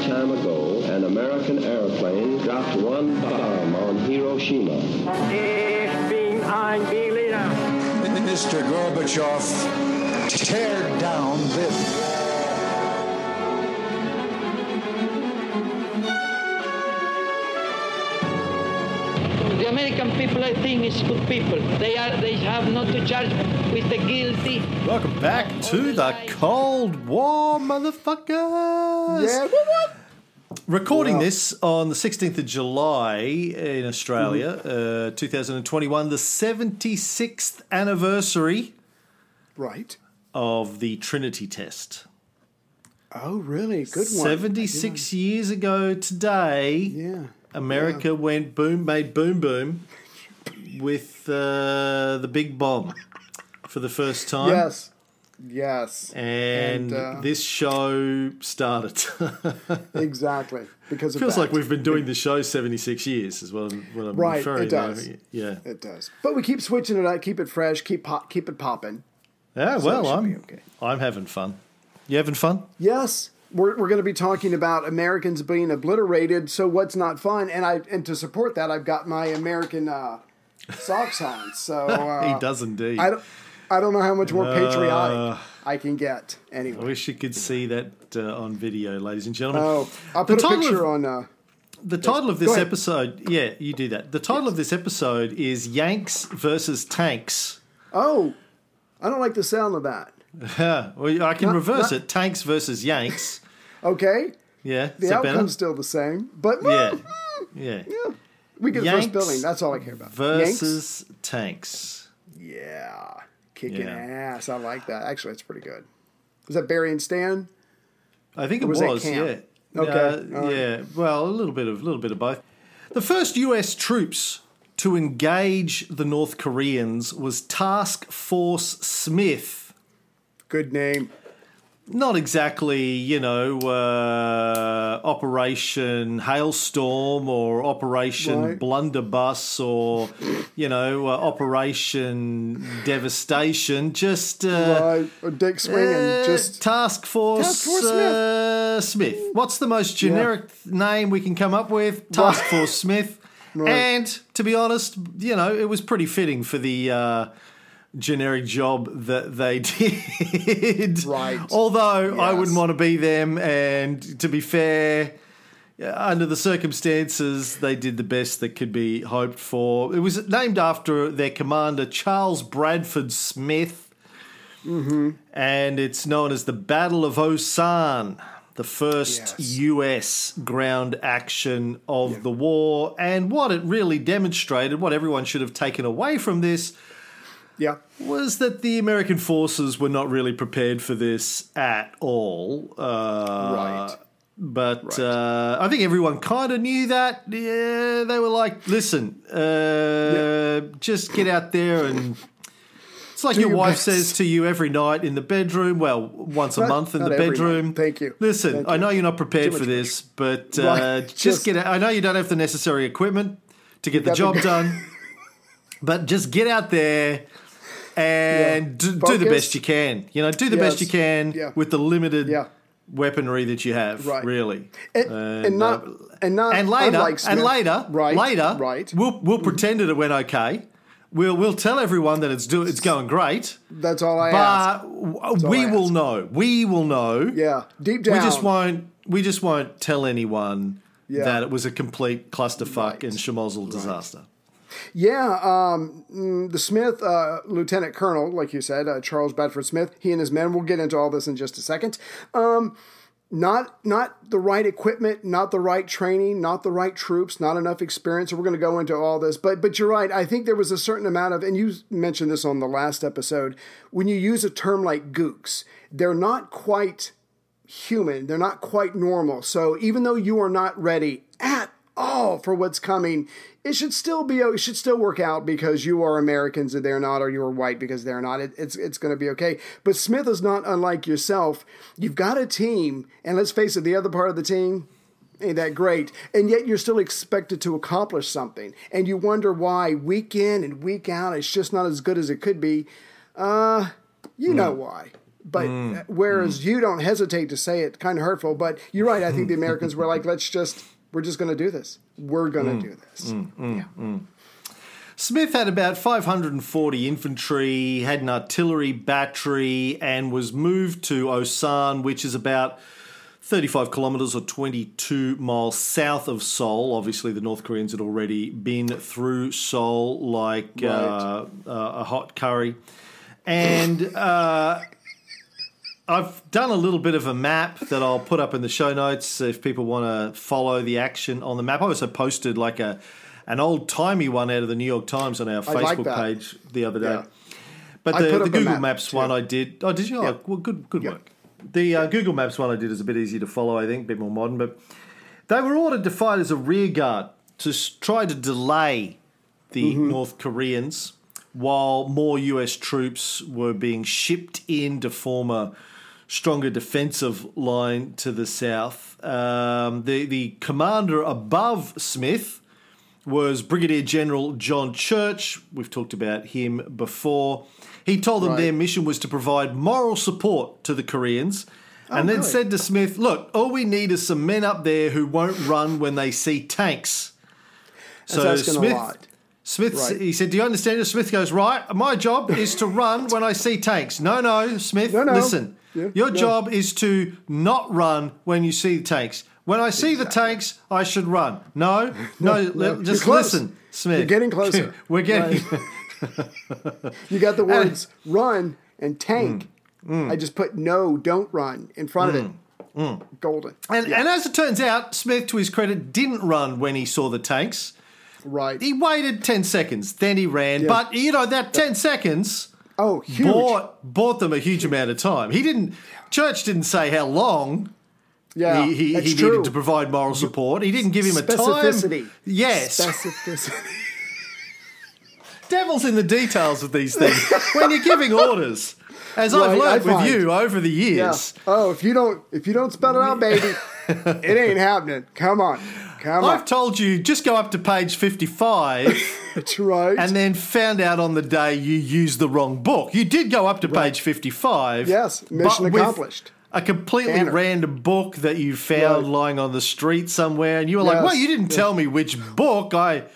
time ago, an American airplane dropped one bomb on Hiroshima. Mr. Gorbachev, tear down this. The American people, I think, is good people. They have not to charge with the guilty. Welcome back to the Cold War, motherfuckers. Yeah, what? Recording this on the 16th of July in Australia, 2021, the 76th anniversary Right. of the Trinity test. Oh, really? Good one. 76 years ago today, Yeah. America went boom, made boom, boom with the big bomb for the first time. Yes. And this show started. Exactly. Because It of feels that. like we've been doing the show 76 years is what I'm Right, referring it does. to. Yeah. It does. But we keep switching it out, keep it fresh, keep it popping. Yeah, So well, it should be okay. I'm having fun. You having fun? Yes. We're going to be talking about Americans being obliterated, so what's not fun? And to support that, I've got my American socks on. So He does indeed. I don't know how much more patriotic I can get. I Anyway. wish you could see that on video, ladies and gentlemen. Oh, I'll put a picture on. The title of this Go ahead. episode, yeah, you do that. The title of this episode is Yanks versus Tanks. Oh, I don't like the sound of that. Well, I can reverse it. Tanks versus Yanks. Okay. Yeah, The is that better? outcome's still the same, but Yeah. we get Yanks first billing. That's all I care about. Versus Tanks. Yanks? Yeah, kicking Yeah. ass. I like that. Actually, that's pretty good. Was that Barry and Stan? I think it Or was that was, Camp? yeah. Okay, all right. Yeah, well, a little bit of both. The first US troops to engage the North Koreans was Task Force Smith. Good name. Not exactly, Operation Hailstorm or Operation Right. Blunderbuss or, Operation Devastation. Just Right. Or Dick swinging. Just Task Force, Task Force Smith. What's the most generic name we can come up with? Task Force Smith. Right. And to be honest, it was pretty fitting for the generic job that they did. Right. Although I Yes. wouldn't want to be them, and to be fair, under the circumstances, they did the best that could be hoped for. It was named after their commander, Charles Bradford Smith. Mm-hmm. And it's known as the Battle of Osan, the first Yes. US ground action of the war. And what it really demonstrated, what everyone should have taken away from this, yeah. was that the American forces were not really prepared for this at all. Right. But I think everyone kind of knew that. Yeah, they were like, listen, just get out there and... It's like Do your your wife best. says to you every night in the bedroom, well, once a month in not the every bedroom. night. Thank you. Listen, Thank I you. know you're not prepared Too for much this, but Right. just get out. I know you don't have the necessary equipment to get the got job the- done, but just get out there and do the Focus. best you can. Do the best Yes. you can Yeah. with the limited Yeah. weaponry that you have, Right. really. And not And unlike later, Smith. Right. we'll pretend that it went okay. We'll tell everyone that it's going great, That's all I ask. but all we I will ask. know. We will know. Yeah. Deep down. We just won't tell anyone Yeah. that it was a complete clusterfuck Right. and schmozzle disaster. Yeah, the Smith, Lieutenant Colonel, like you said, Charles Bradford Smith, he and his men, we'll get into all this in just a second. Not the right equipment, not the right training, not the right troops, not enough experience. So we're going to go into all this. But you're right. I think there was a certain amount of, and you mentioned this on the last episode, when you use a term like gooks, they're not quite human. They're not quite normal. So even though you are not ready at all for what's coming, it should still work out because you are Americans and they're not, or you're white because they're not. It's going to be okay. But Smith is not unlike yourself. You've got a team, and let's face it, the other part of the team ain't that great, and yet you're still expected to accomplish something, and you wonder why week in and week out it's just not as good as it could be. You know why. But whereas you don't hesitate to say it, kind of hurtful. But you're right. I think the Americans were like, we're just going to do this. We're going to do this. Smith had about 540 infantry, had an artillery battery, and was moved to Osan, which is about 35 kilometres or 22 miles south of Seoul. Obviously, the North Koreans had already been through Seoul like a hot curry. And I've done a little bit of a map that I'll put up in the show notes if people want to follow the action on the map. I also posted like an old-timey one out of the New York Times on our Facebook page the other day. Yeah. But the Google Maps one I did... Oh, did you? Yeah. Oh, well, good work. The Google Maps one I did is a bit easier to follow, I think, a bit more modern. But they were ordered to fight as a rear guard to try to delay the North Koreans while more US troops were being shipped in to form a stronger defensive line to the south. The commander above Smith was Brigadier General John Church. We've talked about him before. He told them their mission was to provide moral support to the Koreans and then said to Smith, look, all we need is some men up there who won't run when they see tanks. So Smith, he said, do you understand? Smith goes, right, my job is to run when I see tanks. No, Smith, listen. Yeah, your job is to not run when you see the tanks. When I see the tanks, I should run. No, just listen, Smith. You're getting closer. We're getting... You got the words run and tank. I just put no, don't run in front of it. Golden. And as it turns out, Smith, to his credit, didn't run when he saw the tanks. Right. He waited 10 seconds, then he ran. Yeah. But, that 10 seconds... Oh, huge. Bought them a huge amount of time. Church didn't say how long he needed to provide moral support. He didn't give him a time. Specificity. Yes. Specificity. Devil's in the details of these things. When you're giving orders, as I've learned with you over the years. Yeah. Oh, if you don't spell it out, baby, it ain't happening. Come on. I've told you, just go up to page 55. That's right. And then found out on the day you used the wrong book. You did go up to page 55. Yes, mission accomplished. A completely random book that you found lying on the street somewhere. And you were like, well, you didn't tell me which book.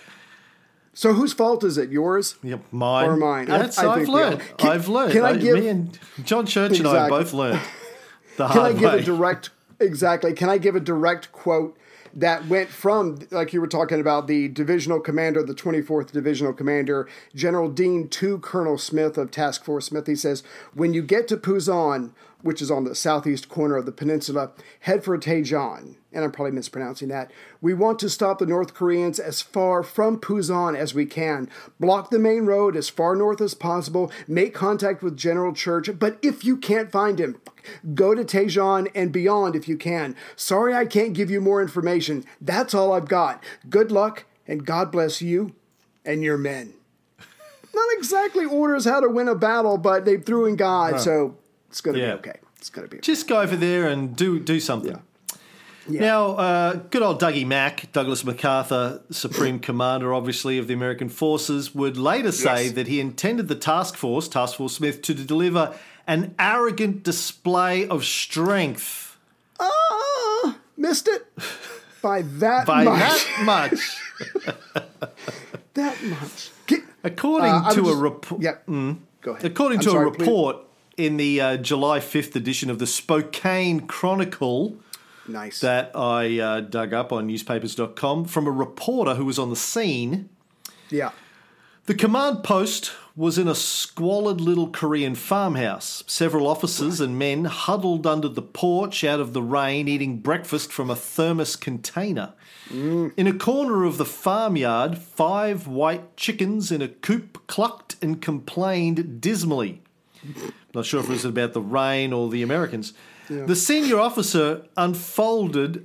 So whose fault is it? Yours? Yep, mine. Or mine? I've learned. Me and John Church and I both learned the hard way. Can I give a direct quote that went from, like you were talking about, the divisional commander, the 24th divisional commander, General Dean, to Colonel Smith of Task Force Smith. He says, when you get to Pusan, which is on the southeast corner of the peninsula, head for Daejeon. And I'm probably mispronouncing that. We want to stop the North Koreans as far from Pusan as we can. Block the main road as far north as possible. Make contact with General Church. But if you can't find him, go to Daejeon and beyond if you can. Sorry I can't give you more information. That's all I've got. Good luck, and God bless you and your men. Not exactly orders how to win a battle, but they threw in God, so it's going to be okay. It's going to be okay. Just go over there and do something. Yeah. Yeah. Now, good old Dougie Mack, Douglas MacArthur, Supreme Commander, obviously, of the American Forces, would later say that he intended the Task Force Smith, to deliver an arrogant display of strength. Missed it by that much. That much. According to a report... Go ahead. According to a report in the July 5th edition of the Spokane Chronicle... Nice. That I dug up on newspapers.com from a reporter who was on the scene. Yeah. The command post was in a squalid little Korean farmhouse. Several officers and men huddled under the porch out of the rain, eating breakfast from a thermos container. In a corner of the farmyard, 5 white chickens in a coop clucked and complained dismally. Not sure if it was about the rain or the Americans. Yeah. The senior officer unfolded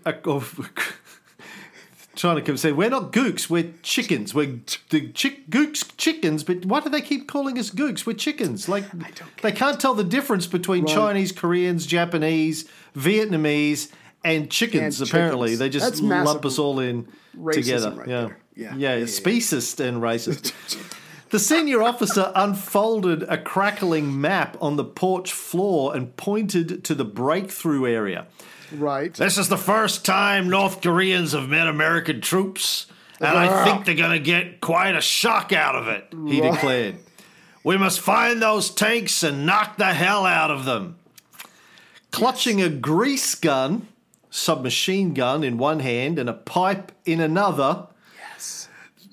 trying to say, we're not gooks, we're chickens. We're gooks chickens, but why do they keep calling us gooks? We're chickens. Like they can't tell the difference between Chinese, Koreans, Japanese, Vietnamese, and chickens. Apparently, they just lump us all in together. Right there. Yeah, speciest and racist. The senior officer unfolded a crackling map on the porch floor and pointed to the breakthrough area. Right. This is the first time North Koreans have met American troops, and I think they're going to get quite a shock out of it, he declared. We must find those tanks and knock the hell out of them. Clutching a grease gun, submachine gun in one hand and a pipe in another. Yes.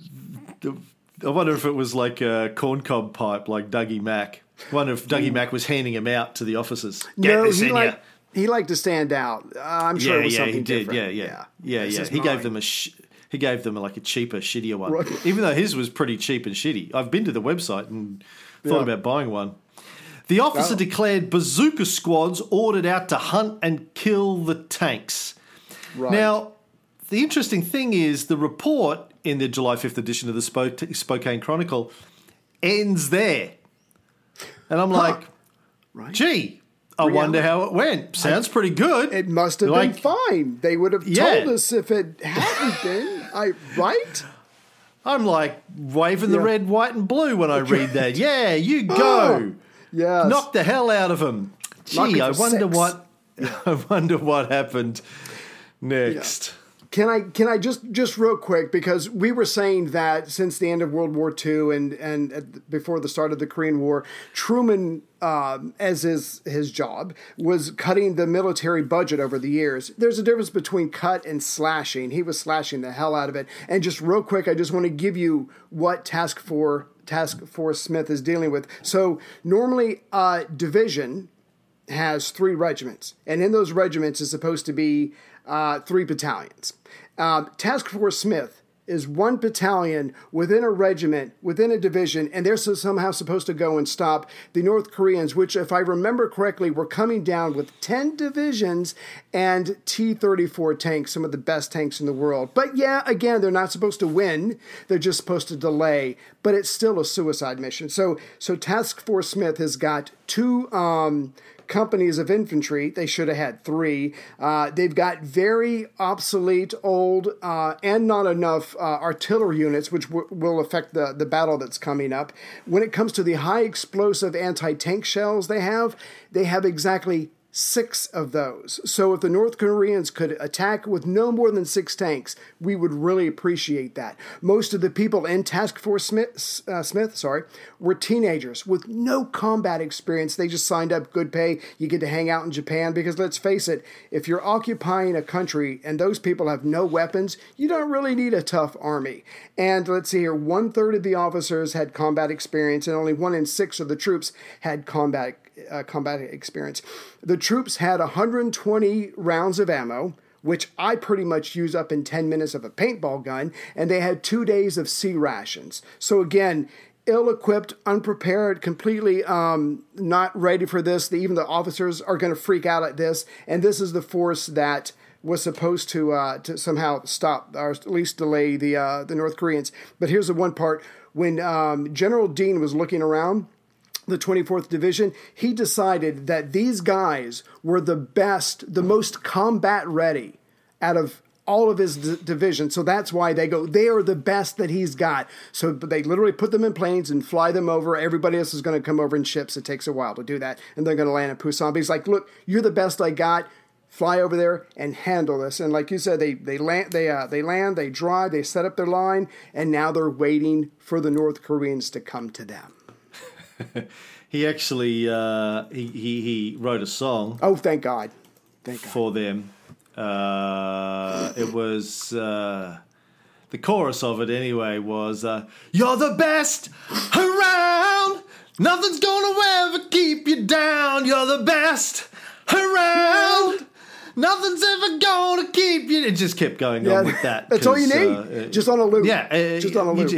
I wonder if it was like a corncob pipe like Dougie Mack. I wonder if Dougie Mack was handing him out to the officers. Get this in here. He liked to stand out. I'm sure it was something he did. different. Yeah. He gave them he gave them like a cheaper, shittier one. Right. Even though his was pretty cheap and shitty. I've been to the website and thought about buying one. The officer declared bazooka squads ordered out to hunt and kill the tanks. Right. Now, the interesting thing is the report in the July 5th edition of the Spokane Chronicle ends there. And I'm like, gee, I wonder how it went. Sounds pretty good. It must have been fine. They would have told us if it hadn't been. Right? I'm like waving the red, white, and blue when I read that. Yeah, you go. Yes. Knock the hell out of them. Gee, I wonder what happened next. Yeah. Can I just real quick, because we were saying that since the end of World War II and before the start of the Korean War, Truman, as his job, was cutting the military budget over the years. There's a difference between cut and slashing. He was slashing the hell out of it. And just real quick, I just want to give you what Task Force Smith is dealing with. So normally a division has 3 regiments, and in those regiments is supposed to be 3 battalions. Task Force Smith is 1 battalion within a regiment, within a division, and they're somehow supposed to go and stop the North Koreans, which, if I remember correctly, were coming down with 10 divisions and T-34 tanks, some of the best tanks in the world. But yeah, again, they're not supposed to win. They're just supposed to delay, but it's still a suicide mission. So Task Force Smith has got 2 companies of infantry. They should have had 3. They've got very obsolete, old, and not enough artillery units, which will affect the battle that's coming up. When it comes to the high explosive anti-tank shells they have exactly 6 of those. So if the North Koreans could attack with no more than 6 tanks, we would really appreciate that. Most of the people in Task Force Smith were teenagers with no combat experience. They just signed up, good pay. You get to hang out in Japan, because let's face it, if you're occupying a country and those people have no weapons, you don't really need a tough army. And let's see here, 1/3 of the officers had combat experience, and only 1 in 6 of the troops had combat experience. The troops had 120 rounds of ammo, which I pretty much use up in 10 minutes of a paintball gun, and they had 2 days of C rations. So again, ill-equipped, unprepared, completely not ready for this. Even the officers are going to freak out at this, and this is the force that was supposed to somehow stop, or at least delay the North Koreans. But here's the one part. When General Dean was looking around the 24th Division, he decided that these guys were the best, the most combat ready out of all of his division. So that's why they are the best that he's got. So they literally put them in planes and fly them over. Everybody else is going to come over in ships. It takes a while to do that. And they're going to land in Pusan. But he's like, look, you're the best I got. Fly over there and handle this. And like you said, they land, they drive, they set up their line, and now they're waiting for the North Koreans to come to them. He actually he wrote a song. Oh, thank God! For them. It was the chorus of it anyway was "You're the best around. Nothing's gonna ever keep you down. You're the best around. Nothing's ever gonna keep you." It just kept going on with that. That's all you need. Just on a loop. Yeah, just on a loop.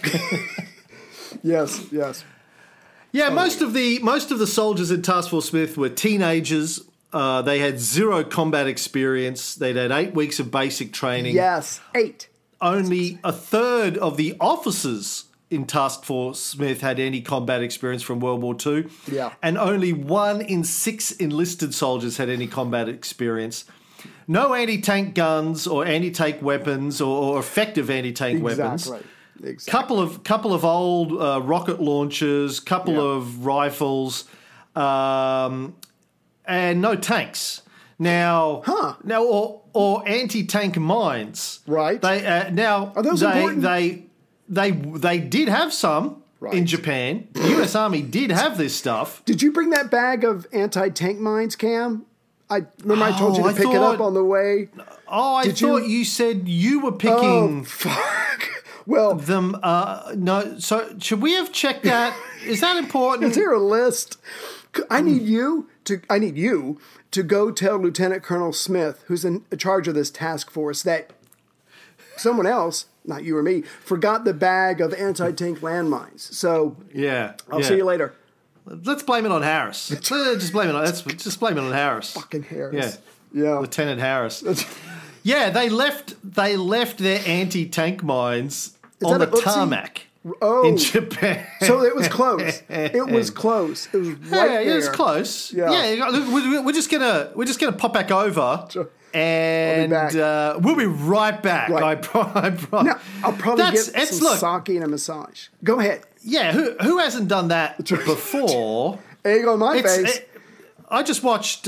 Yes. Yeah, most of the soldiers in Task Force Smith were teenagers. They had 0 combat experience. They'd had 8 weeks of basic training. Yes, 8. Only 1/3 of the officers in Task Force Smith had any combat experience from World War II. Yeah. And only 1 in 6 enlisted soldiers had any combat experience. No anti-tank guns or anti-tank weapons or effective anti-tank weapons. couple of old rocket launchers, couple of rifles, and no tanks. Now, or anti-tank mines. Right. They Are those important? They did have some in Japan. The U.S. Army did have this stuff. Did you bring that bag of anti-tank mines, Cam? I remember I told you to pick it up on the way. Oh, I thought you said you were picking. Oh, fuck. Well, them. No. So should we have checked that? Is that important? Is there a list? I need you to go tell Lieutenant Colonel Smith, who's in charge of this task force, that someone else, not you or me, forgot the bag of anti-tank landmines. So I'll see you later. Let's blame it on Harris. Just blame it on Harris. Fucking Harris. Yeah. Lieutenant Harris. They left their anti-tank mines on the tarmac in Japan. So it was close. It was close. It was right there. It was close. Yeah. We're just gonna pop back over. Sure. And we'll be right back. Right. Now, I'll probably get some sake and a massage. Go ahead. Yeah, who hasn't done that before? Egg on my face. I just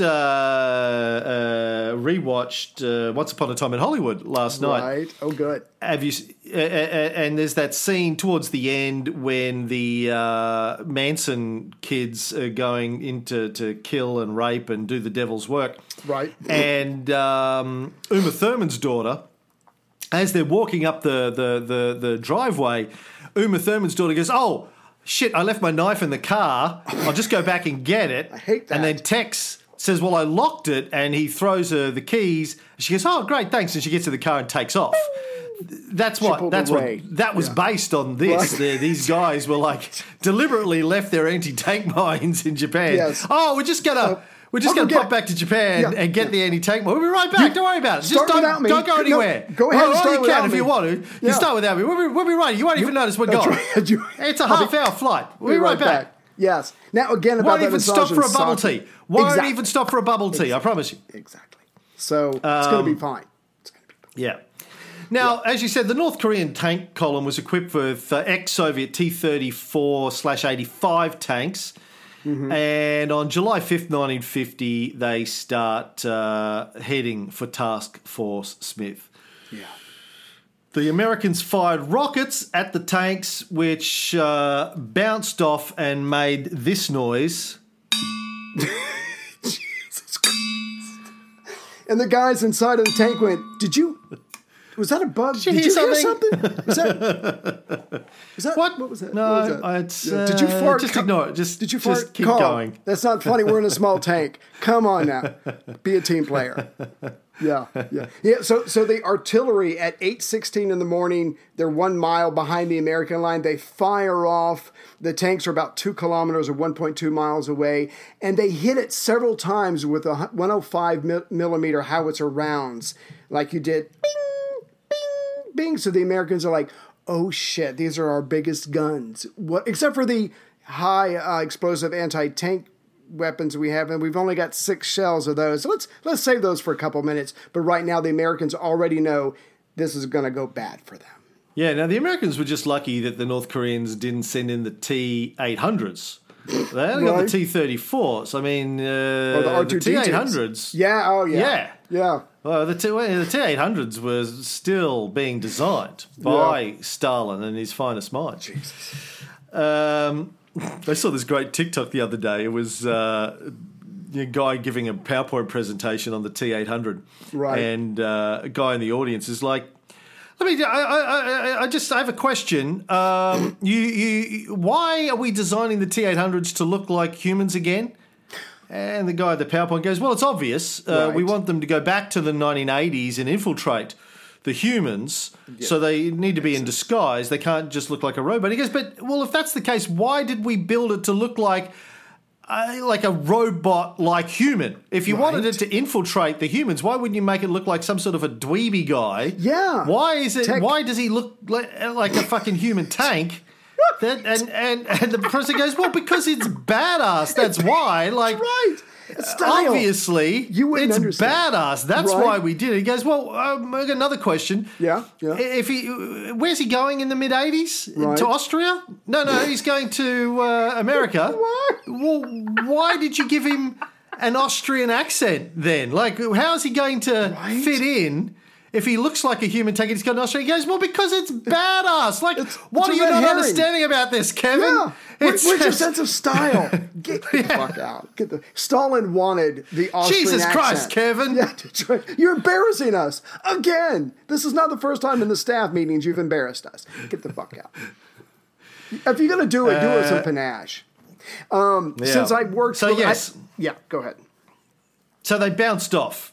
rewatched Once Upon a Time in Hollywood last night. Right. Oh, good. Have you? And there's that scene towards the end when the Manson kids are going into to kill and rape and do the devil's work. Right. And Uma Thurman's daughter, as they're walking up the driveway, Uma Thurman's daughter goes, "Oh, shit, I left my knife in the car. I'll just go back and get it." I hate that. And then Tex says, "Well, I locked it," and he throws her the keys. She goes, "Oh, great, thanks." And she gets in the car and takes off. That was based on this. Right. These guys were deliberately left their anti-tank mines in Japan. Yes. Oh, we're just gonna pop back to Japan and get the anti-tank mine. We'll be right back. Don't worry about it. Just don't go anywhere. No, go ahead and start without me. If you want to. You start without me. We'll be right. You won't even notice we're gone. Right. It's a half-hour flight. We'll be right back. Yes. Now, again, about Won't even stop for a bubble tea. Won't even stop for a bubble tea. I promise you. Exactly. So it's going to be fine. Yeah. Now, as you said, the North Korean tank column was equipped with ex-Soviet T-34/85 tanks. Mm-hmm. And on July 5th, 1950, they start heading for Task Force Smith. Yeah. The Americans fired rockets at the tanks, which bounced off and made this noise. Jesus Christ. And the guys inside of the tank went, was that a bug? Did you hear something? Was that what was that? No, what was that? Did you fart? Just ignore it. Did you fart? Just keep Carl, going. That's not funny. We're in a small tank. Come on now. Be a team player. Yeah. So the artillery at 8:16 in the morning, they're 1 mile behind the American line. They fire off. The tanks are about 2 kilometers or 1.2 miles away, and they hit it several times with a 105 millimeter howitzer rounds, like you did. Bing, bing, bing. So the Americans are like, "Oh shit, these are our biggest guns." What? Except for the high explosive anti-tank weapons we have, and we've only got 6 shells of those. So let's save those for a couple minutes. But right now, the Americans already know this is going to go bad for them. Yeah, now the Americans were just lucky that the North Koreans didn't send in the T-800s. They only got the T-34s. I mean, the T-800s. Yeah, oh yeah. Yeah. Well, the T-800s were still being designed by Stalin and his finest mind. Jesus. I saw this great TikTok the other day. It was a guy giving a PowerPoint presentation on the T-800. Right. And a guy in the audience is like, I have a question. Why are we designing the T-800s to look like humans again? And the guy at the PowerPoint goes, well, it's obvious. Right. We want them to go back to the 1980s and infiltrate the humans, so they need to be in disguise. They can't just look like a robot. He goes, if that's the case, why did we build it to look like a robot-like human? If you wanted it to infiltrate the humans, why wouldn't you make it look like some sort of a dweeby guy? Yeah. Why does he look like a fucking human tank And the president goes, well, because it's badass. That's why. Like, right. Style. Obviously, You wouldn't it's understand. badass. That's Right. why we did it. He goes, well, I got another question. Yeah. Where's he going in the mid '80s? Right. To Austria? No, he's going to America. Why? Well, why did you give him an Austrian accent then? Like, how is he going to Right. fit in? If he looks like a human tank and he's got an Austrian, he goes, well, because it's badass. Like, what a are you red not herring. understanding about this, Kevin? Yeah. Where's your just- sense of style? Get the fuck out. Stalin wanted the Austrian Jesus accent. Christ, Kevin. Yeah, that's right. You're embarrassing us. Again. This is not the first time in the staff meetings you've embarrassed us. Get the fuck out. If you're going to do it with some panache. Since I worked... So, yes. Go ahead. So they bounced off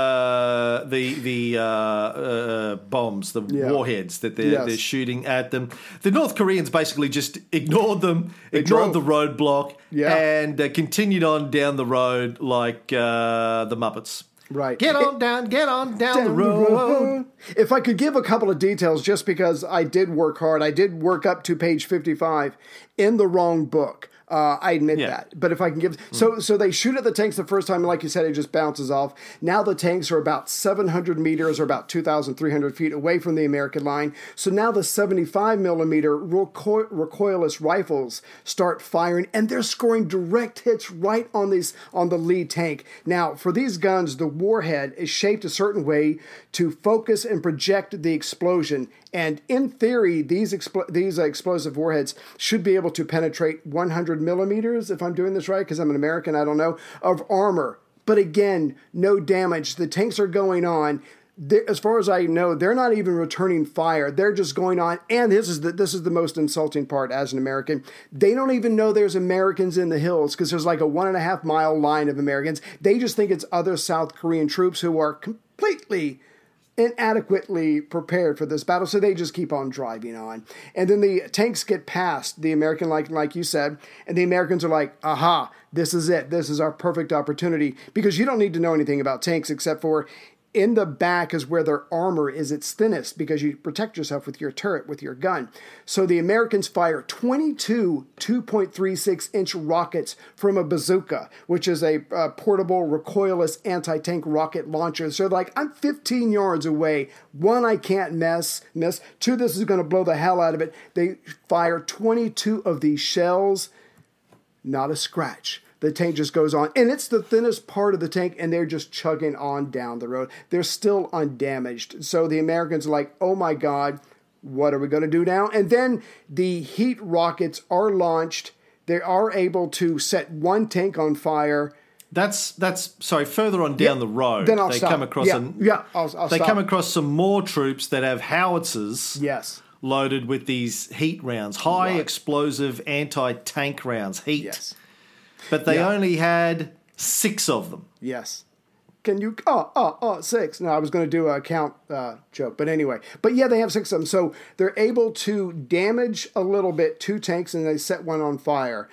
the bombs, the warheads that they're shooting at them. The North Koreans basically just ignored them, ignored the roadblock, and continued on down the road like the Muppets. Right. Get on down the road. If I could give a couple of details, just because I did work hard, I did work up to page 55 in the wrong book. I admit that. But if I can give... So they shoot at the tanks the first time, and like you said, it just bounces off. Now the tanks are about 700 meters or about 2,300 feet away from the American line. So now the 75 millimeter recoilless rifles start firing, and they're scoring direct hits right on the lead tank. Now, for these guns, the warhead is shaped a certain way to focus and project the explosion. And in theory, these explosive warheads should be able to penetrate 100 millimeters, if I'm doing this right, because I'm an American, I don't know, of armor. But again, no damage. The tanks are going on. As far as I know, they're not even returning fire. They're just going on. And this is the most insulting part as an American. They don't even know there's Americans in the hills, because there's like a 1.5 mile line of Americans. They just think it's other South Korean troops who are completely inadequately prepared for this battle, so they just keep on driving on. And then the tanks get past the American, like you said, and the Americans are like, aha, this is it. This is our perfect opportunity, because you don't need to know anything about tanks except for in the back is where their armor is its thinnest, because you protect yourself with your turret, with your gun. So the Americans fire 22 2.36-inch rockets from a bazooka, which is a portable recoilless anti-tank rocket launcher. So they're like, I'm 15 yards away. One, I can't miss. Two, this is going to blow the hell out of it. They fire 22 of these shells. Not a scratch. The tank just goes on, and it's the thinnest part of the tank, and they're just chugging on down the road. They're still undamaged. So the Americans are like, oh my God, what are we going to do now? And then the heat rockets are launched. They are able to set one tank on fire. That's further on down the road. Then I'll they stop. come across I'll they stop. come across some more troops that have howitzers. Yes. Loaded with these heat rounds, high explosive anti-tank rounds, heat. Yes. But they only had 6 of them. Yes. Can you... 6. No, I was going to do a count joke. But anyway. But yeah, they have 6 of them. So they're able to damage a little bit 2 tanks, and they set one on fire.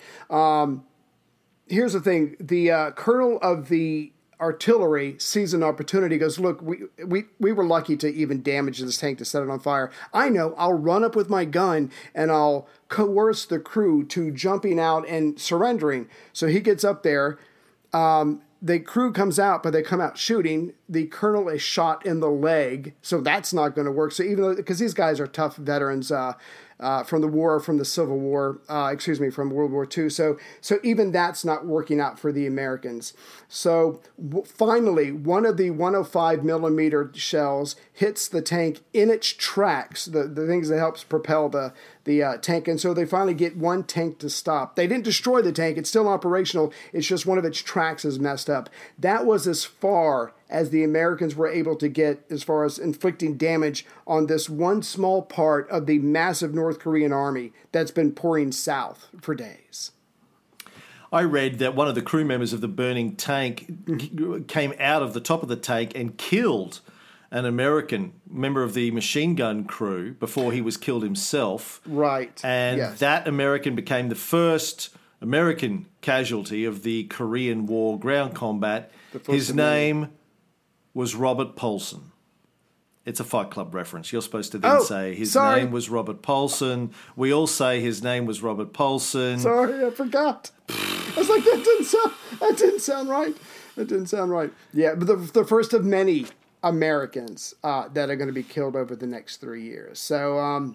Here's the thing. The colonel of the artillery sees an opportunity, goes, look, we were lucky to even damage this tank to set it on fire. I know, I'll run up with my gun and I'll coerce the crew to jumping out and surrendering. So he gets up there. The crew comes out, but they come out shooting. The colonel is shot in the leg, so that's not going to work. So even though, because these guys are tough veterans from the war, from the Civil War, from World War II. So even that's not working out for the Americans. So finally, one of the 105 millimeter shells hits the tank in its tracks, the things that helps propel the tank. And so they finally get one tank to stop. They didn't destroy the tank. It's still operational. It's just one of its tracks is messed up. That was as far as the Americans were able to get as far as inflicting damage on this one small part of the massive North Korean army that's been pouring south for days. I read that one of the crew members of the burning tank came out of the top of the tank and killed an American member of the machine gun crew before he was killed himself. Right. And that American became the first American casualty of the Korean War ground combat. His name was Robert Paulson. It's a Fight Club reference. You're supposed to then say his name was Robert Paulson. We all say his name was Robert Paulson. Sorry, I forgot. I was like, that didn't sound right. That didn't sound right. Yeah, but the first of many Americans that are going to be killed over the next 3 years. So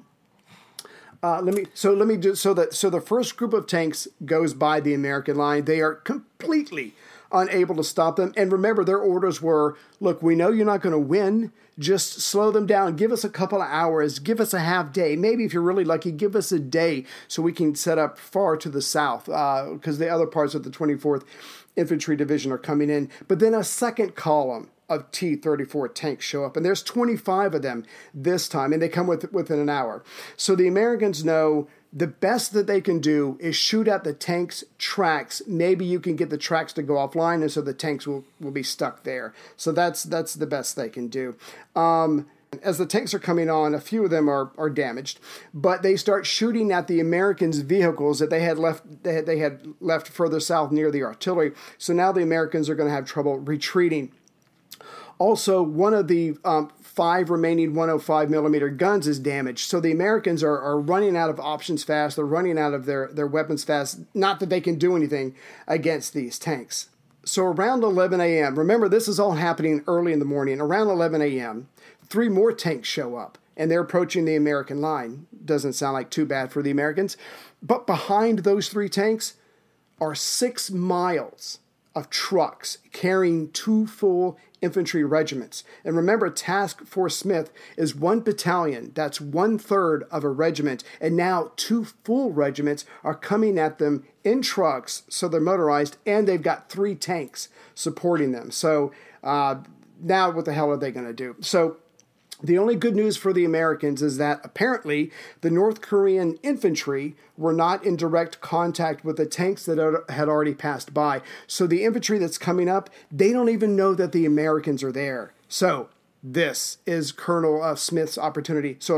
so the first group of tanks goes by the American line. They are completely unable to stop them. And remember, their orders were, look, we know you're not going to win. Just slow them down. Give us a couple of hours. Give us a half day. Maybe if you're really lucky, give us a day so we can set up far to the south because the other parts of the 24th Infantry Division are coming in. But then a second column of T-34 tanks show up, and there's 25 of them this time, and they come within an hour. So the Americans know the best that they can do is shoot at the tanks' tracks. Maybe you can get the tracks to go offline, and so the tanks will be stuck there. So that's the best they can do. As the tanks are coming on, a few of them are damaged, but they start shooting at the Americans' vehicles that they had left further south near the artillery. So now the Americans are going to have trouble retreating. Also, one of the 5 remaining 105 millimeter guns is damaged. So the Americans are running out of options fast. They're running out of their weapons fast. Not that they can do anything against these tanks. So around 11 a.m., remember this is all happening early in the morning. Around 11 a.m., 3 more tanks show up, and they're approaching the American line. Doesn't sound like too bad for the Americans. But behind those 3 tanks are 6 miles of trucks carrying 2 full infantry regiments. And remember, Task Force Smith is 1 battalion. That's 1/3 of a regiment. And now 2 full regiments are coming at them in trucks, so they're motorized, and they've got 3 tanks supporting them. So now what the hell are they going to do? So the only good news for the Americans is that apparently the North Korean infantry were not in direct contact with the tanks that had already passed by. So the infantry that's coming up, they don't even know that the Americans are there. So this is Colonel Smith's opportunity. So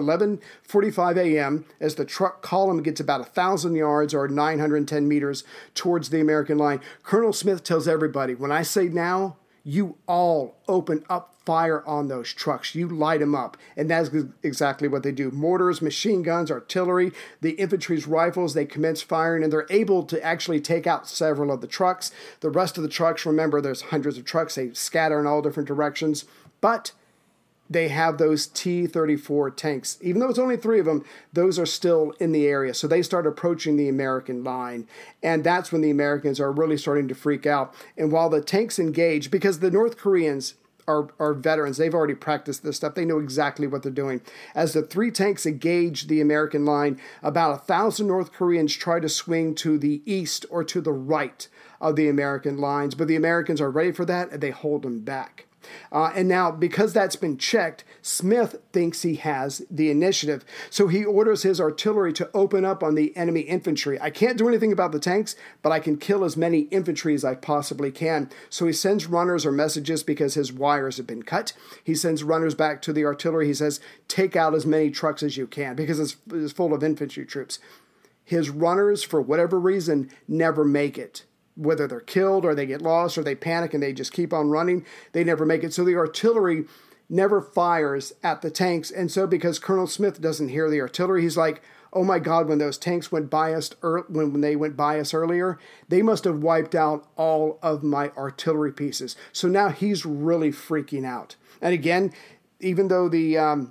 11:45 a.m., as the truck column gets about 1,000 yards or 910 meters towards the American line, Colonel Smith tells everybody, when I say now, you all open up fire on those trucks. You light them up. And that's exactly what they do. Mortars, machine guns, artillery, the infantry's rifles, they commence firing, and they're able to actually take out several of the trucks. The rest of the trucks, remember, there's hundreds of trucks. They scatter in all different directions. But they have those T-34 tanks. Even though it's only 3 of them, those are still in the area. So they start approaching the American line. And that's when the Americans are really starting to freak out. And while the tanks engage, because the North Koreans are veterans, they've already practiced this stuff. They know exactly what they're doing. As the 3 tanks engage the American line, about 1,000 North Koreans try to swing to the east or to the right of the American lines. But the Americans are ready for that, and they hold them back. And now, because that's been checked, Smith thinks he has the initiative. So he orders his artillery to open up on the enemy infantry. I can't do anything about the tanks, but I can kill as many infantry as I possibly can. So he sends runners or messages because his wires have been cut. He sends runners back to the artillery. He says, take out as many trucks as you can because it's full of infantry troops. His runners, for whatever reason, never make it. Whether they're killed or they get lost or they panic and they just keep on running, they never make it. So the artillery never fires at the tanks. And so because Colonel Smith doesn't hear the artillery, he's like, oh my God, when those tanks went by us, when they went by us earlier, they must have wiped out all of my artillery pieces. So now he's really freaking out. And again, even though the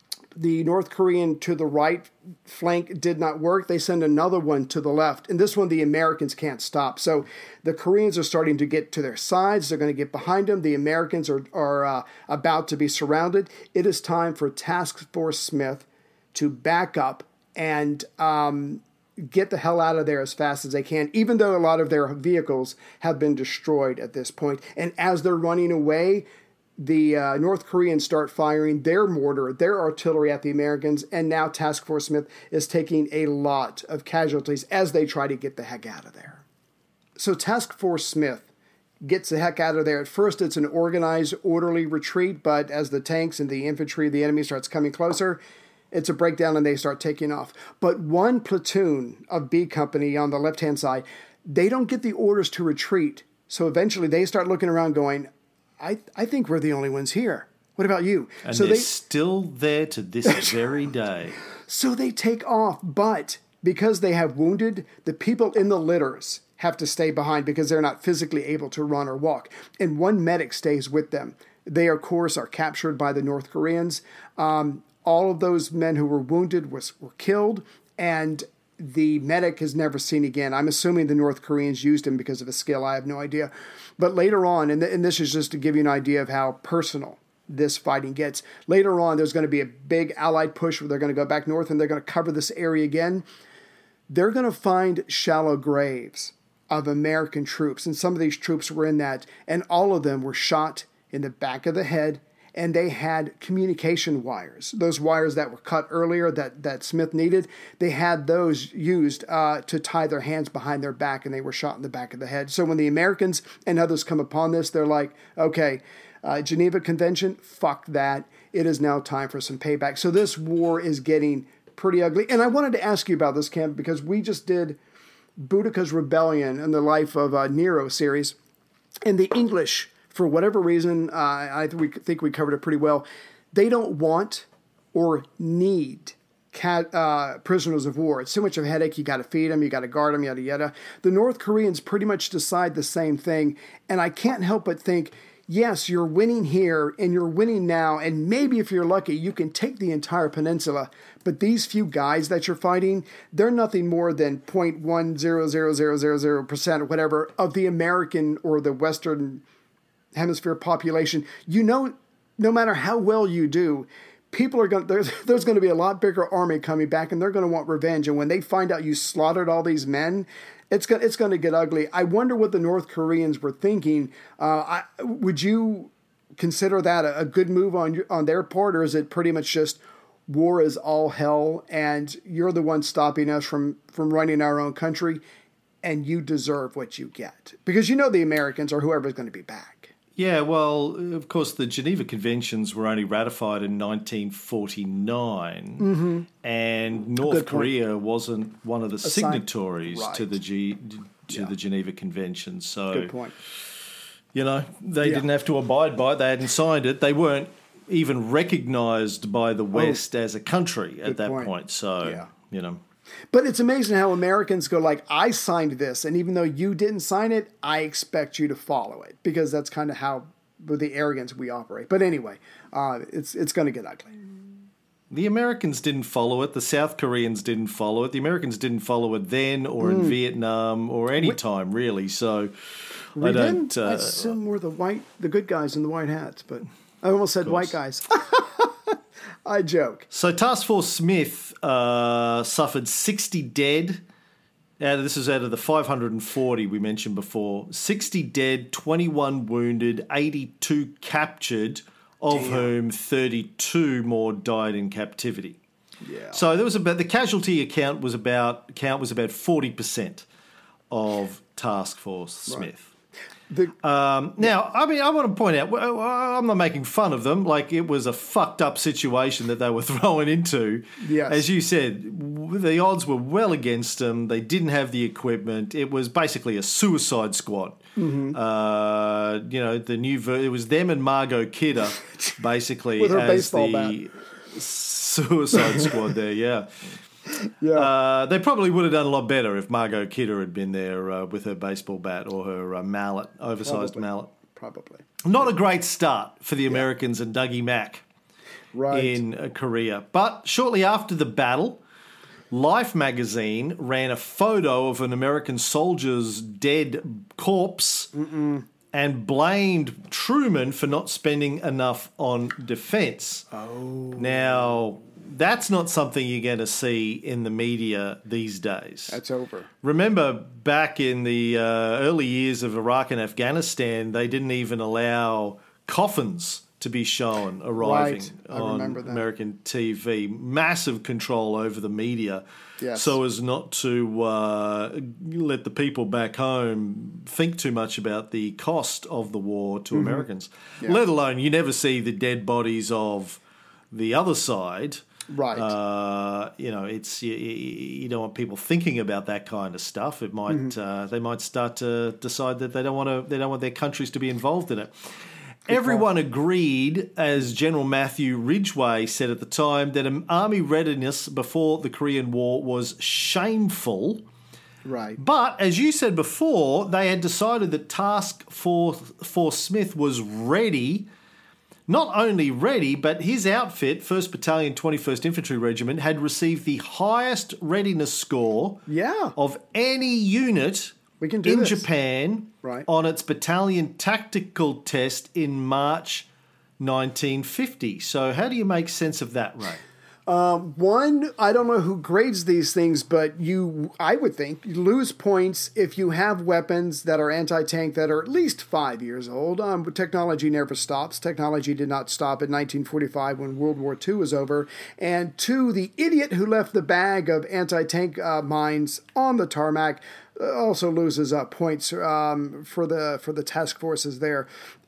North Korean to the right flank did not work, they send another one to the left. And this one, the Americans can't stop. So the Koreans are starting to get to their sides. They're going to get behind them. The Americans are about to be surrounded. It is time for Task Force Smith to back up and get the hell out of there as fast as they can, even though a lot of their vehicles have been destroyed at this point. And as they're running away, the North Koreans start firing their mortar, their artillery at the Americans, and now Task Force Smith is taking a lot of casualties as they try to get the heck out of there. So Task Force Smith gets the heck out of there. At first, it's an organized, orderly retreat, but as the tanks and the infantry, the enemy starts coming closer, it's a breakdown and they start taking off. But one platoon of B Company on the left-hand side, they don't get the orders to retreat. So eventually they start looking around going, I think we're the only ones here. What about you? And they're still there to this very day. So they take off, but because they have wounded, the people in the litters have to stay behind because they're not physically able to run or walk. And one medic stays with them. They, of course, are captured by the North Koreans. All of those men who were wounded were killed, and the medic is never seen again. I'm assuming the North Koreans used him because of his skill. I have no idea. But later on, and this is just to give you an idea of how personal this fighting gets. Later on, there's going to be a big Allied push where they're going to go back north and they're going to cover this area again. They're going to find shallow graves of American troops, and some of these troops were in that, and all of them were shot in the back of the head, and they had communication wires. Those wires that were cut earlier that Smith needed, they had those used to tie their hands behind their back, and they were shot in the back of the head. So when the Americans and others come upon this, they're like, okay, Geneva Convention, fuck that. It is now time for some payback. So this war is getting pretty ugly. And I wanted to ask you about this, Cam, because we just did Boudica's Rebellion and the Life of Nero series. And the English, for whatever reason, I think we covered it pretty well. They don't want or need prisoners of war. It's so much of a headache. You got to feed them, you got to guard them, yada, yada. The North Koreans pretty much decide the same thing. And I can't help but think, yes, you're winning here and you're winning now, and maybe if you're lucky, you can take the entire peninsula. But these few guys that you're fighting, they're nothing more than 0.10000% or whatever of the American or the Western Hemisphere population. You know, no matter how well you do, people are going. There's going to be a lot bigger army coming back, and they're going to want revenge. And when they find out you slaughtered all these men, it's going to get ugly. I wonder what the North Koreans were thinking. Would you consider that a good move on their part, or is it pretty much just war is all hell, and you're the one stopping us from running our own country, and you deserve what you get? Because you know the Americans or whoever's going to be back. Yeah, well, of course, the Geneva Conventions were only ratified in 1949, and North Korea wasn't one of the signatories to the Geneva Convention. So, good point. You know, they didn't have to abide by it. They hadn't signed it. They weren't even recognized by the West as a country at that point. So, you know. But it's amazing how Americans go like, I signed this, and even though you didn't sign it, I expect you to follow it, because that's kind of how, with the arrogance we operate. But anyway, it's going to get ugly. The Americans didn't follow it. The South Koreans didn't follow it. The Americans didn't follow it then or in Vietnam or any time, really. So I don't... I assume we're the good guys in the white hats, but I almost said white guys. I joke. So Task Force Smith suffered 60 dead. This is out of the 540 we mentioned before. 60 dead, 21 wounded, 82 captured, of whom 32 more died in captivity. Yeah. So there was the casualty count was about 40% of Task Force Smith. Now, I mean, I want to point out, I'm not making fun of them. Like, it was a fucked up situation that they were thrown into. Yes. As you said, the odds were well against them. They didn't have the equipment. It was basically a suicide squad. Mm-hmm. You know, it was them and Margot Kidder, basically, with her as baseball the suicide squad there, yeah. Yeah, they probably would have done a lot better if Margot Kidder had been there with her baseball bat or her mallet, oversized mallet. Probably. Not a great start for the Americans and Dougie Mack in Korea. But shortly after the battle, Life magazine ran a photo of an American soldier's dead corpse and blamed Truman for not spending enough on defense. Oh. Now, that's not something you're going to see in the media these days. That's over. Remember, back in the early years of Iraq and Afghanistan, they didn't even allow coffins to be shown arriving on American TV. Massive control over the media, so as not to let the people back home think too much about the cost of the war to Americans. Yeah. Let alone, you never see the dead bodies of the other side. Right. You know, it's you don't want people thinking about that kind of stuff. It might they might start to decide that they don't want their countries to be involved in it. everyone agreed, as General Matthew Ridgway said at the time, that army readiness before the Korean War was shameful. Right. But, as you said before, they had decided that Task Force Smith was ready. Not only ready, but his outfit, 1st Battalion, 21st Infantry Regiment, had received the highest readiness score of any unit in Japan on its battalion tactical test in March 1950. So how do you make sense of that, Ray? One, I don't know who grades these things, but I would think you lose points if you have weapons that are anti-tank that are at least 5 years old. Technology never stops. Technology did not stop in 1945 when World War II was over. And two, the idiot who left the bag of anti-tank mines on the tarmac also loses points for the task forces there.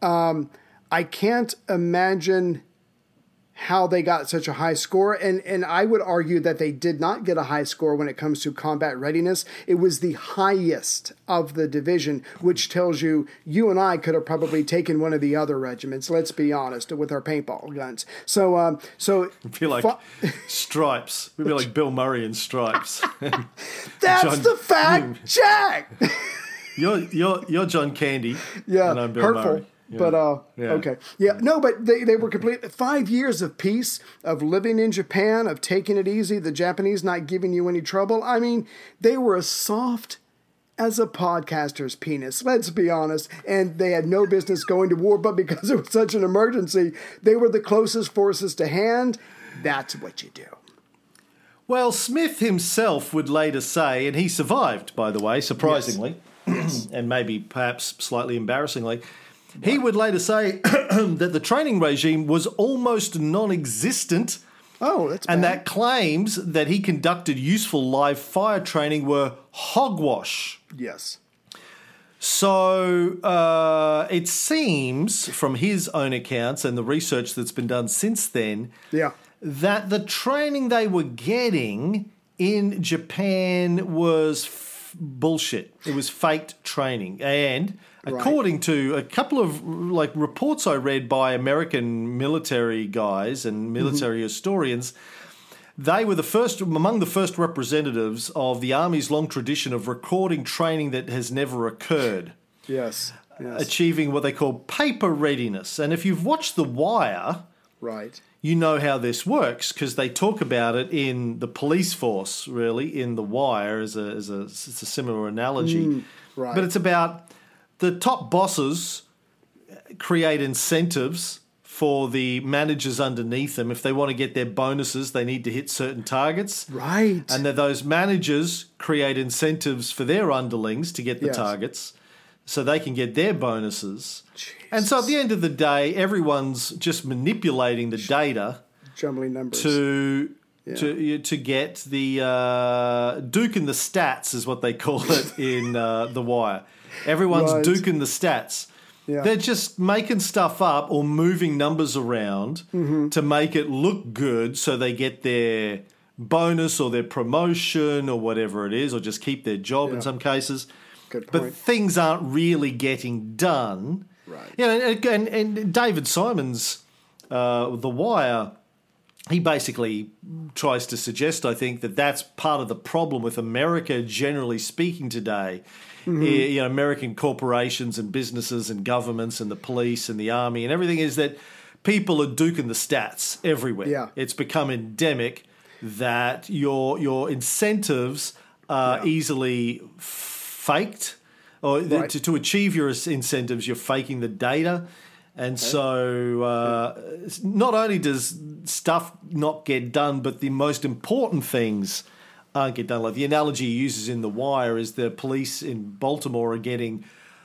I can't imagine how they got such a high score, and I would argue that they did not get a high score when it comes to combat readiness. It was the highest of the division, which tells you and I could have probably taken one of the other regiments, let's be honest, with our paintball guns. So we feel like Stripes. We'd be like Bill Murray in Stripes. That's the fact, Jack! You're John Candy, and I'm Bill hurtful. Murray. Yeah. But, okay. Yeah, no, but they were complete. 5 years of peace, of living in Japan, of taking it easy, the Japanese not giving you any trouble. I mean, they were as soft as a podcaster's penis, let's be honest, and they had no business going to war, but because it was such an emergency, they were the closest forces to hand. That's what you do. Well, Smith himself would later say, and he survived, by the way, surprisingly, and maybe perhaps slightly embarrassingly, he would later say that the training regime was almost non-existent. Oh, that's bad. And that claims that he conducted useful live fire training were hogwash. Yes. So it seems, from his own accounts and the research that's been done since then, that the training they were getting in Japan was bullshit. It was faked training. And according to a couple of reports I read by American military guys and military historians, they were among the first representatives of the Army's long tradition of recording training that has never occurred. Yes. Achieving what they call paper readiness. And if you've watched The Wire, you know how this works because they talk about it in the police force, really, in The Wire it's a similar analogy. But it's about the top bosses create incentives for the managers underneath them. If they want to get their bonuses, they need to hit certain targets. Right. And then those managers create incentives for their underlings to get the targets so they can get their bonuses. Jesus. And so at the end of the day, everyone's just manipulating the data. Jumbling numbers. To get the duking the stats is what they call it in The Wire. Everyone's duking the stats. Yeah. They're just making stuff up or moving numbers around to make it look good so they get their bonus or their promotion or whatever it is, or just keep their job in some cases. Good point. But things aren't really getting done. Right. And David Simon's The Wire, he basically tries to suggest, I think, that that's part of the problem with America generally speaking today. American corporations and businesses and governments and the police and the army and everything is that people are duking the stats everywhere. Yeah. It's become endemic that your incentives are easily faked, or to achieve your incentives, you're faking the data. And so not only does stuff not get done, but the most important things aren't get done. Like the analogy he uses in The Wire is the police in Baltimore are getting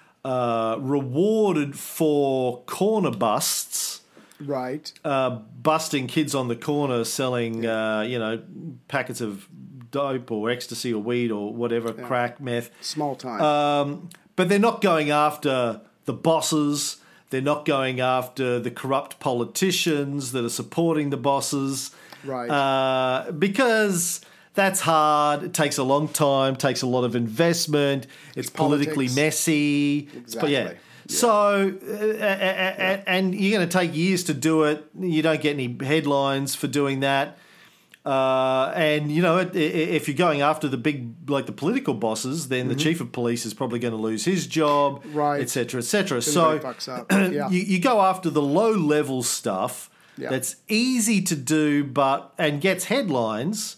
rewarded for corner busts. Right. Busting kids on the corner selling, packets of dope or ecstasy or weed or whatever, crack, meth. Small time. But they're not going after the bosses. They're not going after the corrupt politicians that are supporting the bosses. Right. Because that's hard. It takes a long time, takes a lot of investment. It's politically messy. Exactly. So, and you're going to take years to do it. You don't get any headlines for doing that. And, you know, if you're going after the big, like the political bosses, then the chief of police is probably going to lose his job, right, et cetera, et cetera. So you go after the low-level stuff that's easy to do and gets headlines,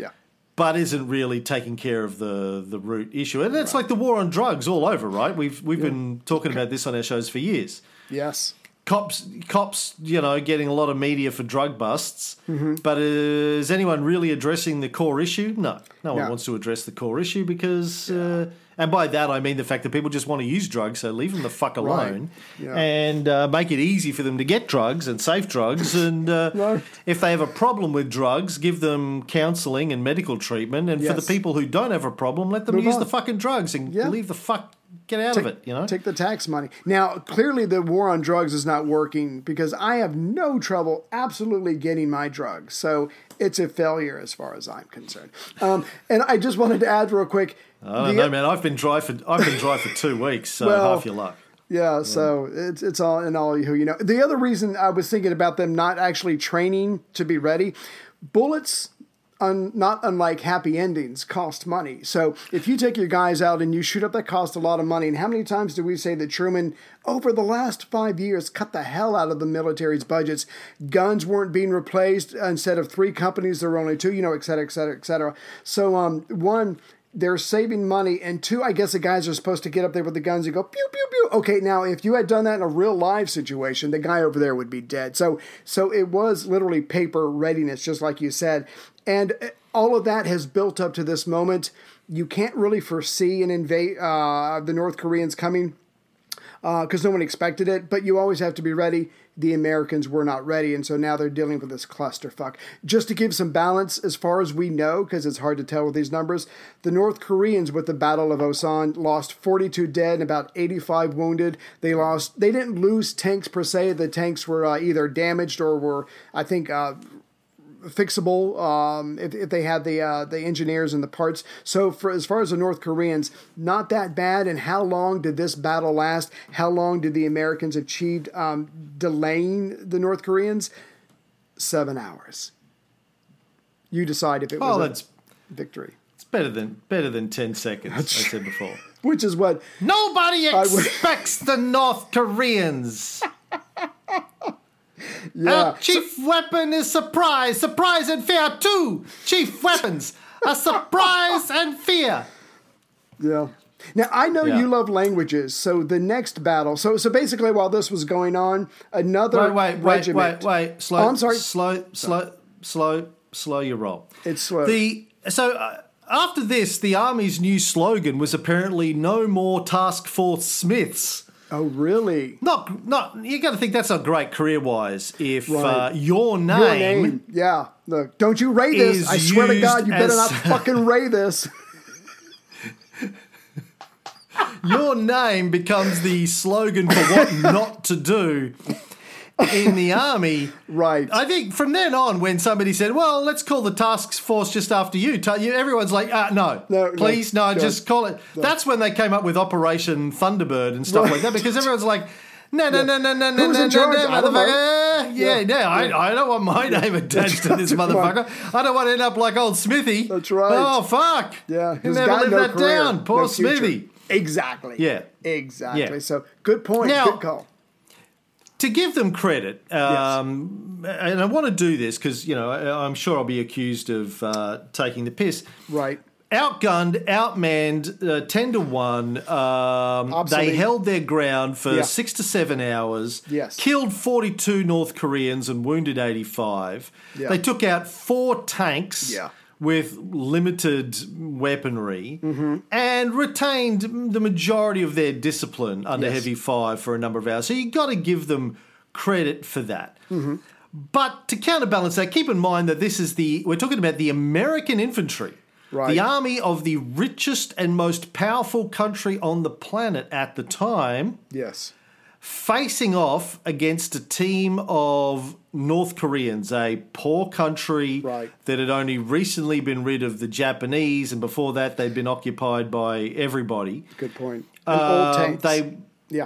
but isn't really taking care of the root issue. And that's like the war on drugs all over, right? We've been talking about this on our shows for years. Yes. Cops, you know, getting a lot of media for drug busts, but is anyone really addressing the core issue? No one wants to address the core issue because, and by that I mean the fact that people just want to use drugs, so leave them the fuck alone, and make it easy for them to get drugs and safe drugs, and if they have a problem with drugs, give them counselling and medical treatment, and for the people who don't have a problem, let them use the fucking drugs and leave the fuck. Get out of it, you know? Take the tax money. Now, clearly the war on drugs is not working because I have no trouble absolutely getting my drugs. So it's a failure as far as I'm concerned. And I just wanted to add real quick. I don't know, man. I've been dry for 2 weeks, so half your luck. Yeah, so it's all in all who you know. The other reason I was thinking about them not actually training to be ready, bullets, not unlike happy endings, cost money. So if you take your guys out and you shoot up, that costs a lot of money. And how many times do we say that Truman, over the last 5 years, cut the hell out of the military's budgets? Guns weren't being replaced. Instead of 3 companies, there were only 2, you know, et cetera, et cetera, et cetera. So, one, they're saving money, and 2, I guess the guys are supposed to get up there with the guns and go, pew, pew, pew. Okay, now, if you had done that in a real live situation, the guy over there would be dead. So it was literally paper readiness, just like you said. And all of that has built up to this moment. You can't really foresee the North Koreans coming because no one expected it, but you always have to be ready. The Americans were not ready, and so now they're dealing with this clusterfuck. Just to give some balance, as far as we know, because it's hard to tell with these numbers, the North Koreans with the Battle of Osan lost 42 dead and about 85 wounded. They didn't lose tanks per se. The tanks were either damaged or were, I think, fixable if they had the engineers and the parts. So as far as the North Koreans, not that bad. And how long did this battle last? How long did the Americans achieve delaying the North Koreans? 7 hours. You decide if it was a victory. It's better than 10 seconds, I said before. Which is what nobody expects the North Koreans. Our chief weapon is surprise. Surprise and fear, too. Chief weapons are surprise and fear. Yeah. Now, I know you love languages, so the next battle... So basically, while this was going on, another regiment... Wait. Slow. Oh, I'm sorry. Slow your roll. It's slow. After this, the Army's new slogan was apparently no more Task Force Smiths. Oh, really? Not. You got to think that's not great career-wise. If your name, look, don't you ray this? I swear to God, you better not fucking ray this. Your name becomes the slogan for what not to do in the Army. Right. I think from then on, when somebody said, "Well, let's call the task force just after you," everyone's like, "No, please, just call it." No. That's when they came up with Operation Thunderbird and stuff like that, because everyone's like, "No, motherfucker! I don't want my name attached to this motherfucker. I don't want to end up like old Smithy." That's right. Oh fuck! Yeah, he's never lived that down. Poor Smithy. Exactly. Yeah. Exactly. Yeah. So good point. Now, good call. To give them credit, and I want to do this because, you know, I'm sure I'll be accused of taking the piss. Right. Outgunned, outmanned, 10 to 1. They held their ground for 6 to 7 hours. Yes. Killed 42 North Koreans and wounded 85. Yeah. They took out 4 tanks. Yeah. With limited weaponry and retained the majority of their discipline under heavy fire for a number of hours. So you've got to give them credit for that. But to counterbalance that, keep in mind that we're talking about the American infantry, the army of the richest and most powerful country on the planet at the time. Yes. Facing off against a team of North Koreans, a poor country that had only recently been rid of the Japanese, and before that they'd been occupied by everybody. Good point. And old tanks.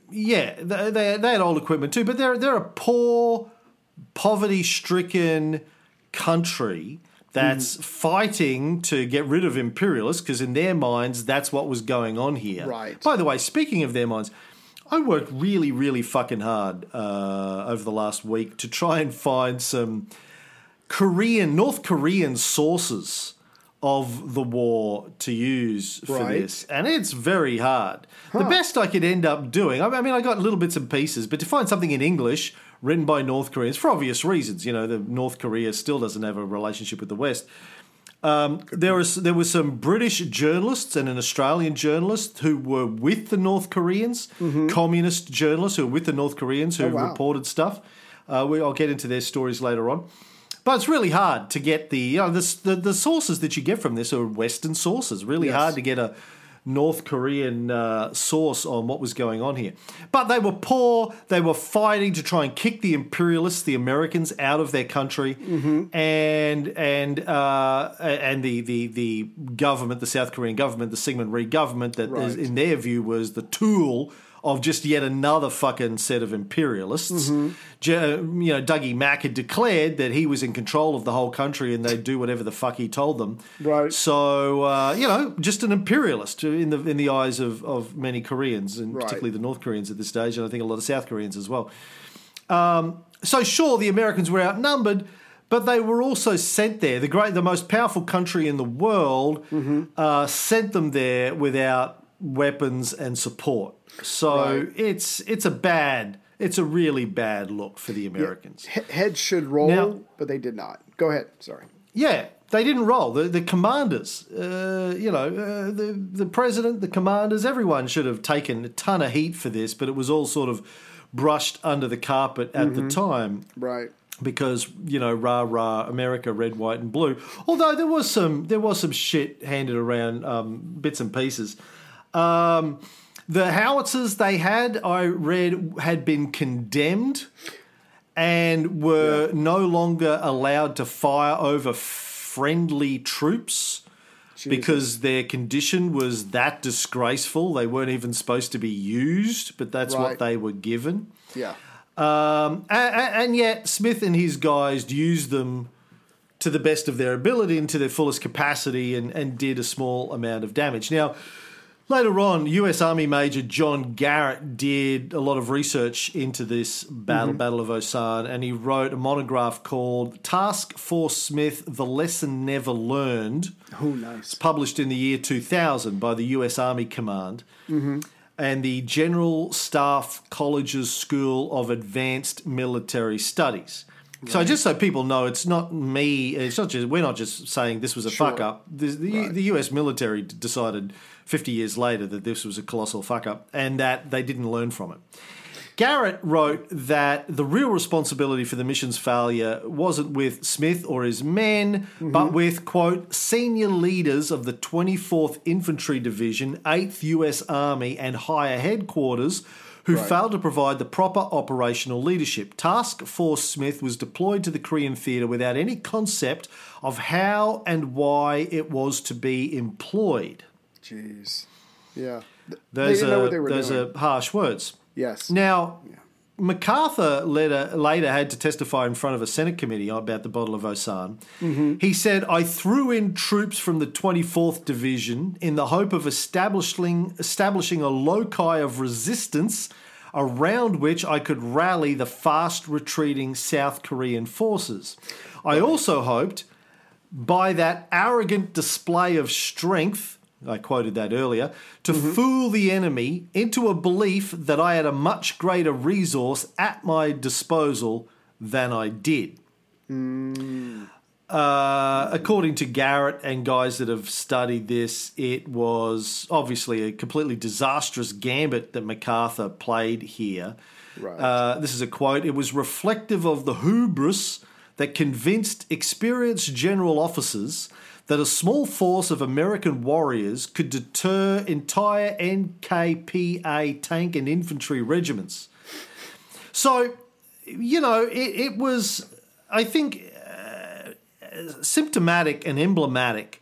Yeah, they had old equipment too, but they're a poor, poverty-stricken country that's fighting to get rid of imperialists because in their minds that's what was going on here. Right. By the way, speaking of their minds, I worked really, really fucking hard over the last week to try and find some North Korean sources of the war to use for this, and it's very hard. The best I could end up doing, I mean, I got little bits and pieces, but to find something in English written by North Koreans, for obvious reasons, the North Korea still doesn't have a relationship with the West. There were some British journalists and an Australian journalist who were with the North Koreans, communist journalists who were with the North Koreans who reported stuff. I'll get into their stories later on. But it's really hard to get the sources that you get from this are Western sources. Really hard to get a North Korean source on what was going on here. But they were poor. They were fighting to try and kick the imperialists, the Americans, out of their country, and the government, the South Korean government, the Syngman Rhee government, that is, in their view was the tool of just yet another fucking set of imperialists. Dougie Mack had declared that he was in control of the whole country and they'd do whatever the fuck he told them. Right. So, just an imperialist in the eyes of many Koreans, and particularly the North Koreans at this stage, and I think a lot of South Koreans as well. So sure, the Americans were outnumbered, but they were also sent there. The most powerful country in the world sent them there without weapons and support. So it's a really bad look for the Americans. Yeah. Heads should roll, but they did not. Go ahead. Sorry. Yeah, they didn't roll. The commanders, the president, the commanders, everyone should have taken a ton of heat for this, but it was all sort of brushed under the carpet at the time. Right. Because, rah, rah, America, red, white, and blue. Although there was some shit handed around, bits and pieces. The howitzers they had, I read, had been condemned and were no longer allowed to fire over friendly troops because their condition was that disgraceful. They weren't even supposed to be used, but that's what they were given. Yeah. And yet Smith and his guys used them to the best of their ability and to their fullest capacity and did a small amount of damage. Now, later on, US Army Major John Garrett did a lot of research into this Battle of Osan, and he wrote a monograph called Task Force Smith, The Lesson Never Learned. Oh, nice. It's published in the year 2000 by the US Army Command and the General Staff College's School of Advanced Military Studies. Right. So just so people know, it's not me. We're not just saying this was a fuck up. The US military decided 50 years later that this was a colossal fuck up and that they didn't learn from it. Garrett wrote that the real responsibility for the mission's failure wasn't with Smith or his men, but with, quote, senior leaders of the 24th Infantry Division, 8th US Army and higher headquarters who failed to provide the proper operational leadership. Task Force Smith was deployed to the Korean theatre without any concept of how and why it was to be employed. Jeez. Yeah. Those are harsh words. Yes. Now, MacArthur later had to testify in front of a Senate committee about the Battle of Osan. He said, I threw in troops from the 24th Division in the hope of establishing a loci of resistance around which I could rally the fast retreating South Korean forces. I also hoped, by that arrogant display of strength, I quoted that earlier, to fool the enemy into a belief that I had a much greater resource at my disposal than I did. According to Garrett and guys that have studied this, it was obviously a completely disastrous gambit that MacArthur played here. Right. This is a quote. It was reflective of the hubris that convinced experienced general officers that a small force of American warriors could deter entire NKPA tank and infantry regiments. So, it was, I think, symptomatic and emblematic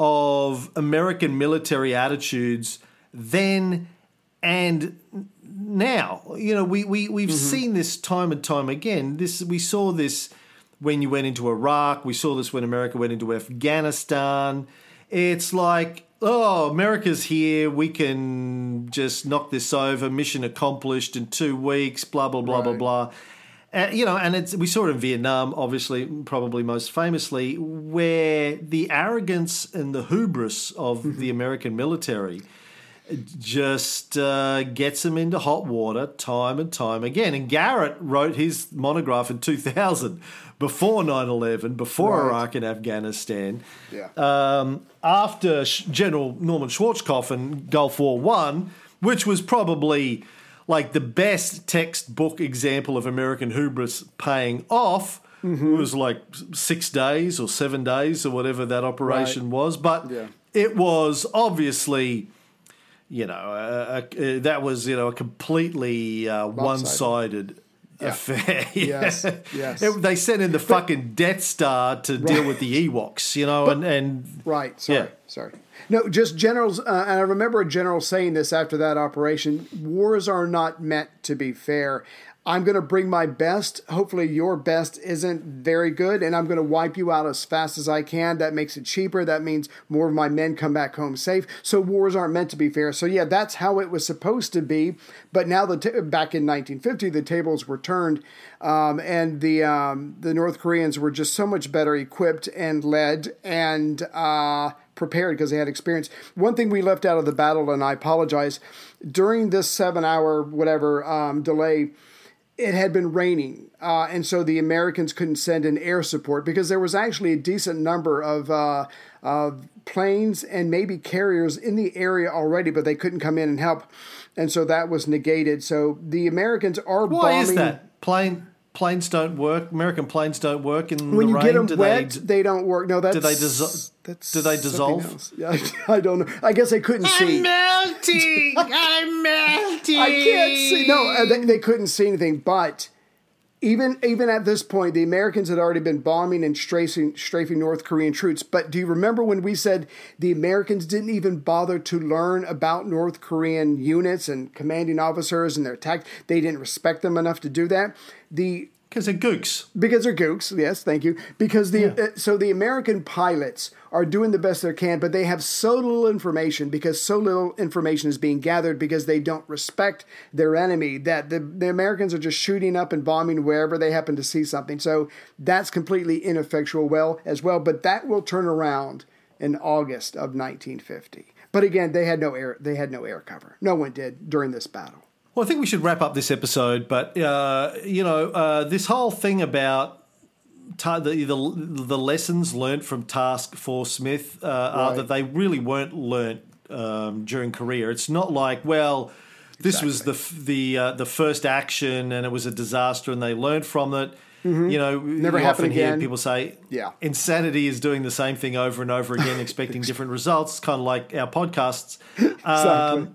of American military attitudes then and now. We've seen this time and time again. We saw this when you went into Iraq. We saw this when America went into Afghanistan. It's like, oh, America's here. We can just knock this over. Mission accomplished in 2 weeks. Blah blah blah blah blah. And we saw it in Vietnam, obviously, probably most famously, where the arrogance and the hubris of the American military just gets them into hot water time and time again. And Garrett wrote his monograph in 2000, before 9/11, before Iraq and Afghanistan. Yeah. After General Norman Schwarzkopf and Gulf War I, which was probably like the best textbook example of American hubris paying off. It was like 6 days or 7 days or whatever that operation was. But it was obviously, that was, a completely one-sided affair. Yes. They sent in the fucking Death Star to deal with the Ewoks, Right, sorry. No, just generals, and I remember a general saying this after that operation, wars are not meant to be fair. I'm going to bring my best. Hopefully your best isn't very good, and I'm going to wipe you out as fast as I can. That makes it cheaper. That means more of my men come back home safe. So wars aren't meant to be fair. So yeah, that's how it was supposed to be. But now, back in 1950, the tables were turned, and the North Koreans were just so much better equipped and led and prepared because they had experience. One thing we left out of the battle, and I apologize, during this 7-hour delay, it had been raining, and so the Americans couldn't send in air support because there was actually a decent number of planes and maybe carriers in the area already, but they couldn't come in and help, and so that was negated. So the Americans are bombing. Why is that? Planes don't work. American planes don't work in the rain. When you get them wet, they don't work. No, that's... Do they dissolve? Yeah, I don't know. I guess they couldn't see. I'm melting. I can't see. No, they couldn't see anything. But even at this point, the Americans had already been bombing and strafing North Korean troops. But do you remember when we said the Americans didn't even bother to learn about North Korean units and commanding officers and their tactics? They didn't respect them enough to do that. Because they're gooks. Because they're gooks, yes, thank you. Because so the American pilots are doing the best they can, but they have so little information because so little information is being gathered because they don't respect their enemy that the Americans are just shooting up and bombing wherever they happen to see something. So that's completely ineffectual as well, but that will turn around in August of 1950. But again, they had no air cover. No one did during this battle. Well, I think we should wrap up this episode, but, this whole thing about the lessons learnt from Task Force Smith are that they really weren't learnt during Korea. It's not like, this was the first action and it was a disaster and they learned from it. Mm-hmm. Never happen again. Hear people say, insanity is doing the same thing over and over again, expecting different results. It's kind of like our podcasts. Exactly.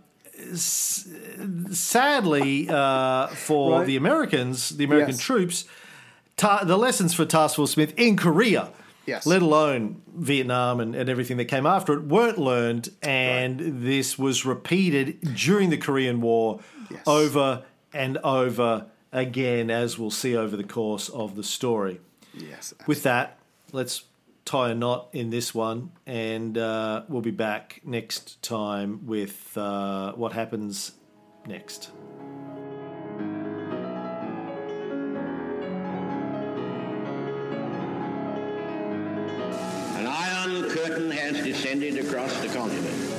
Sadly, for the Americans, the American troops, the lessons for Task Force Smith in Korea, let alone Vietnam and everything that came after it, weren't learned. And this was repeated during the Korean War over and over again, as we'll see over the course of the story. Yes. With that, let's tie a knot in this one, and we'll be back next time with what happens next. An iron curtain has descended across the continent.